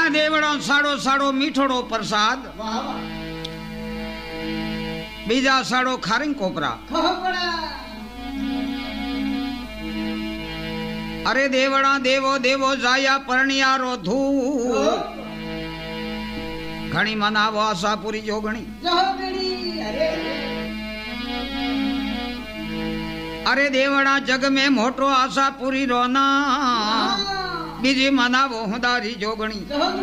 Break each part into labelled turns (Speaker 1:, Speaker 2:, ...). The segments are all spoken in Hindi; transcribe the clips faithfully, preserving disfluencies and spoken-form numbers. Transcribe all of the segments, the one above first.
Speaker 1: आ देवड़ो साड़ो साड़ो मीठोड़ो प्रसाद बीजा साड़ो खारिंग कोपरा अरे देवड़ा देवो देवो जाया परनियारो धू घणी मनावो आशापुरी जोगणी अरे देवड़ा जग में मोटो आशापुरी रोना बीजी मनावो हुदारी जोगणी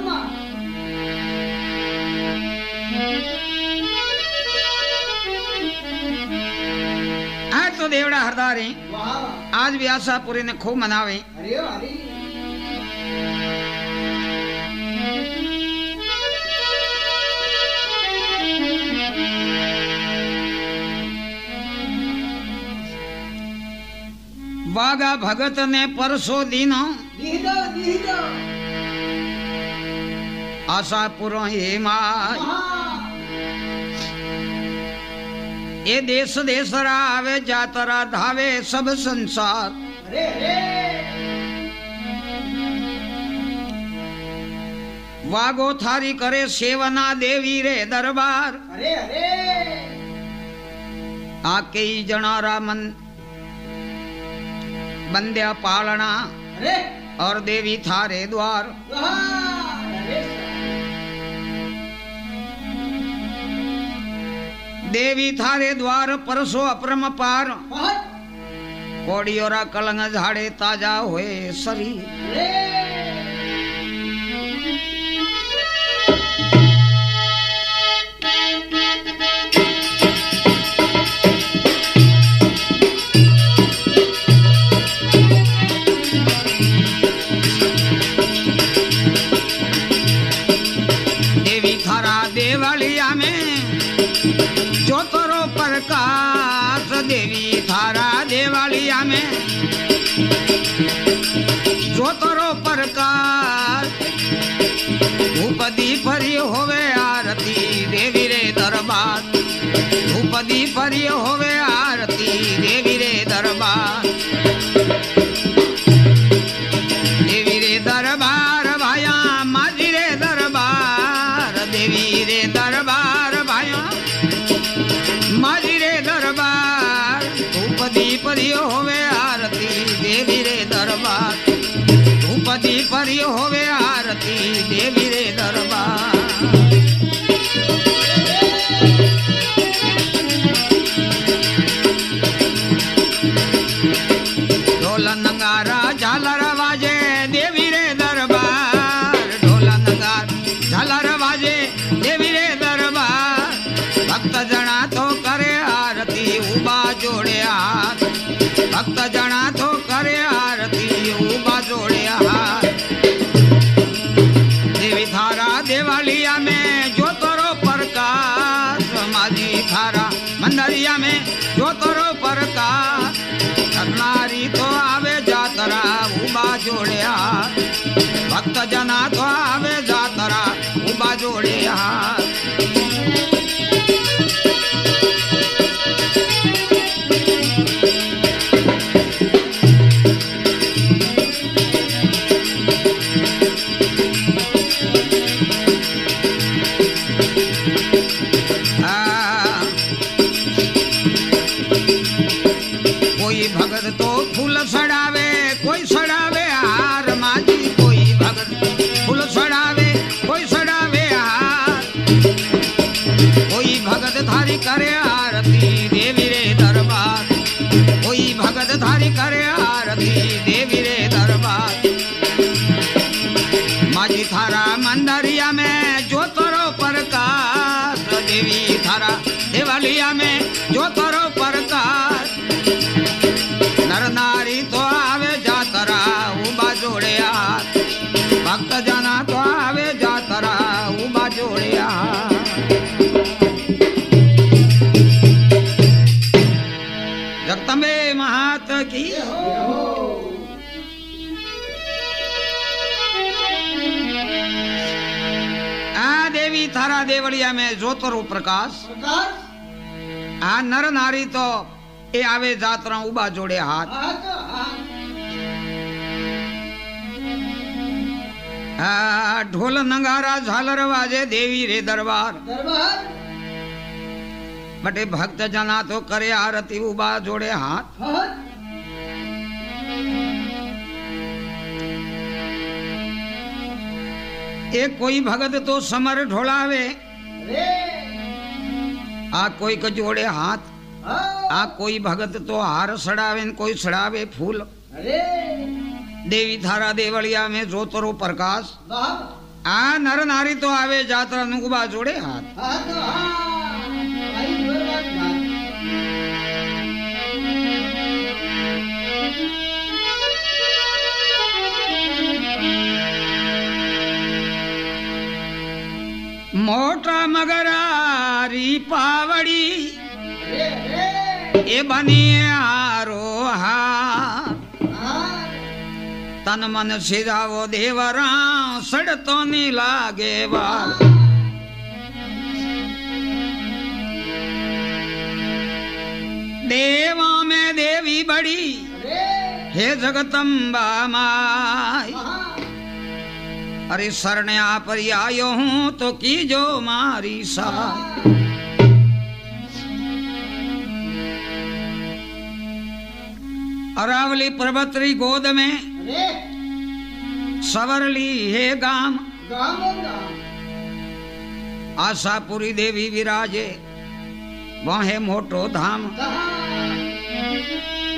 Speaker 1: आज तो देवड़ा हरदारी आज भी आशापुरी ने खूब मनावे वागा भगत ने परसो दीनो आशापुर ये देश देशरा आवे जातरा धावे सब संसार वागो थारी करे सेवना देवी रे दरबार आके ही जनारा मन बंद्या पालना और देवी थारे द्वार देवी थारे द्वार परसो अपरम पार कोड़ियोरा कलंग झाड़े ताजा हुए शरीर देवी थारा देवलिया में जोतरो प्रकाश देवी थारा देवालिया में जोतरो प्रकाश धूपदी परी होवे आरती देवी रे दरबार धूपदी परी होवे आरती देवी रे दरबार देवी रे दरबार भाया माजी रे दरबार देवी रे दरबार भाया माजी रे दरबार धूपदी परियो होवे आरती देवी रे दरबार धूपदी परियो होवे आरती देवी रे दरबार ढोल नगारा झालर वाजे देवी रे दरबार ढोल नगार झालर वाजे देवी रे दरबार भक्त जना तो करे आरती उबा जोड़े हाथ भक्त जना तो करे आरती उबा जोड़े हाथ देवी थारा देवालिया में जोतरो प्रकाश माजी थारा मंदरिया में जोतरो प्रकाश करनारी तो आवे जातरा उबा जोड़े हाथ भक्त जना तो आवे जातरा उबा जोड़े हाथ भगत तो फूल सड़ावे कोई सड़ावे हार माजी कोई भगत फूल सड़ावे कोई सड़ावे हार कोई भगत धारी करे आरती देवी रे दरबार कोई भगत धारी करे आरती देवी रे दरबार माजी थारा मंदरिया में जोतरो प्रकाश देवी थारा देवालिया में जोतरो प्रकाश नर नारी तो आवे जातरा उबा जोड़े हाथ भक्त जना तो आवे जातरा उबा जोड़े हाथ जगदम्बे महात की आ देवी थारा देवड़िया में जोतरो प्रकाश आ नर नारी तो ए आवे जातरा उबा जोड़े हाथ हाँ ढोल नगारा झालर वाजे देवी रे दरबार
Speaker 2: दरबार
Speaker 1: बटे भक्त जना तो करे आरती उबा जोड़े हाथ
Speaker 2: हाथ
Speaker 1: एक कोई भगत तो समर ढोलावे
Speaker 2: रे
Speaker 1: आ कोई को जोड़े हाथ
Speaker 2: हाँ
Speaker 1: आ कोई भगत तो हार सड़ावे न कोई सड़ावे फूल
Speaker 2: अरे
Speaker 1: देवी थारा देवलिया में जोतरो प्रकाश
Speaker 2: वाह
Speaker 1: आ नर नारी तो आवे जात्रा नुकबा जोड़े हाथ
Speaker 2: हाथ हाँ भाई बर्बाद बात
Speaker 1: मोटा मगरारी पावड़ी
Speaker 2: रे रे
Speaker 1: ए बनी आरो हार
Speaker 2: हाँ
Speaker 1: तन मन सिधावो देवरा सड़तो नी लागे बार देवा में देवी बड़ी
Speaker 2: रे
Speaker 1: हे जगदम्बा माई
Speaker 2: हाँ
Speaker 1: अरे शरण आप आयो हूँ तो की जो मारी सा अरावली पर्वतरी गोद में
Speaker 2: रे
Speaker 1: सवरली हे गाम
Speaker 2: गाम गाम
Speaker 1: आशापुरी देवी विराजे वह है मोटो धाम
Speaker 2: कहाँ